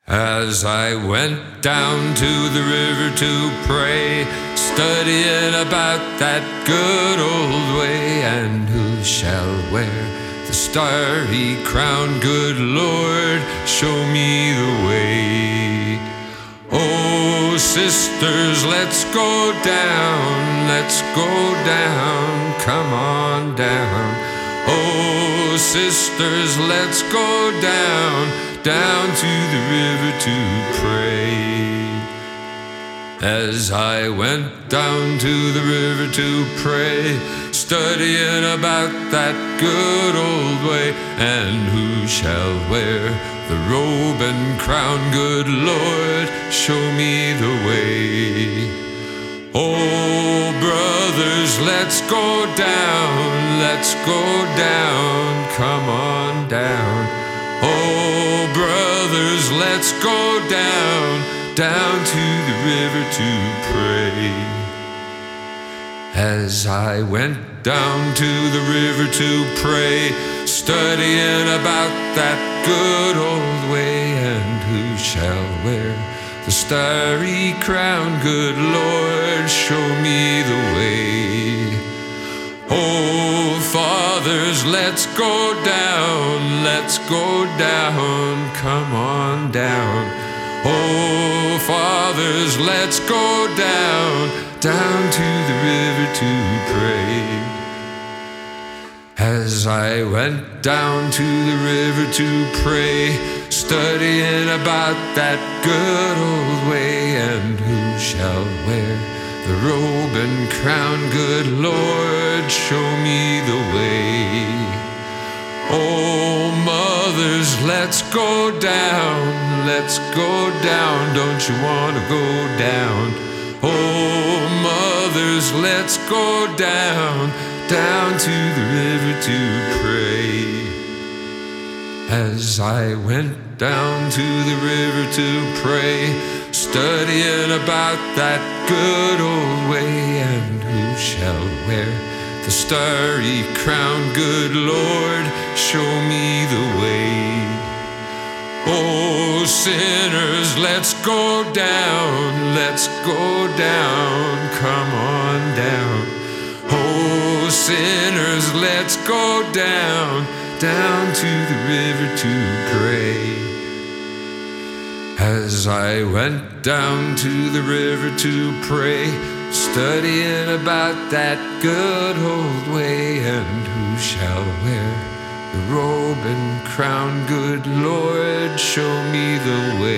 As I went down to the river to pray, studying about that good old way, and who shall wear the starry crown? Good Lord, show me the way. Oh, sisters, let's go down, come on down. Oh, sisters, let's go down to the river to pray. As I went down to the river to pray, studying about that good old way, and who shall wear the robe and crown? Good Lord, show me the way. Oh, brothers, let's go down, come on down. Oh, brothers, let's go down to the river to pray. As I went down to the river to pray, studying about that good old way, and who shall wear the starry crown? Good Lord, show me the way. Oh, fathers, let's go down, come on down. Oh, fathers, let's go down to the river to pray. As I went down to the river to pray, studying about that good old way, and who shall wear the robe and crown? Good Lord, show me the way. Oh, mothers, let's go down, don't you want to go down? Oh, mothers, let's go down to the river to pray. As I went down to the river to pray, studying about that good old way, and who shall wear the starry crown? Good Lord, show me the way. Oh, sinners, let's go down, come on down. Oh, sinners, let's go down to the river to pray. As I went down to the river to pray, studying about that good old way, and who shall wear the robe and crown? Good Lord, show me the way.